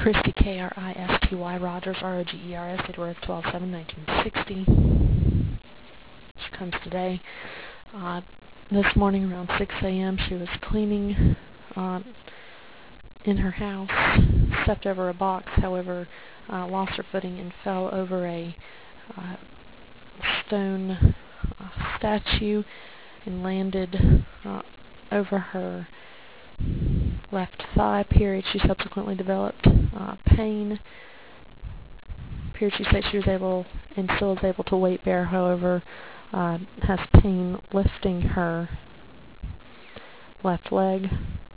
Christy, Kristy Rogers, Rogers, date of birth 12/7/1960. She comes today. This morning around 6 a.m. she was cleaning in her house, stepped over a box, however, lost her footing and fell over a stone statue and landed over her left thigh. She subsequently developed pain. She said she was able and still is able to weight bear, however, has pain lifting her left leg.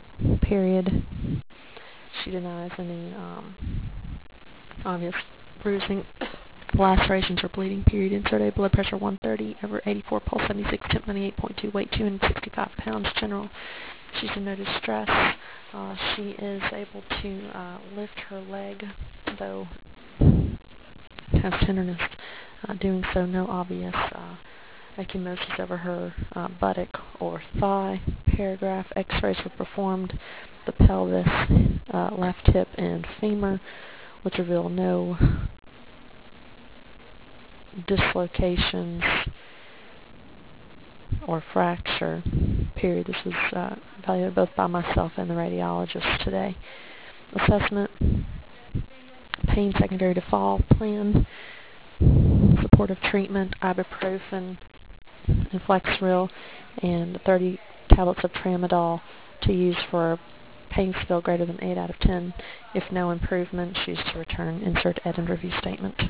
She denies any obvious bruising, lacerations, or bleeding. Insert A, blood pressure 130/84, pulse 76, temp 98.2, weight 265 pounds, general. She's in no distress. She is able to lift her leg, though has tenderness doing so. No obvious ecchymosis over her buttock or thigh. X-rays were performed the pelvis, left hip, and femur, which reveal no dislocations or fracture. This was evaluated both by myself and the radiologist today. Assessment: pain secondary to fall. Plan: supportive treatment, ibuprofen and Flexeril, and 30 tablets of Tramadol to use for a pain scale greater than 8 out of 10. If no improvement, she's to return. Insert Ed and review statement.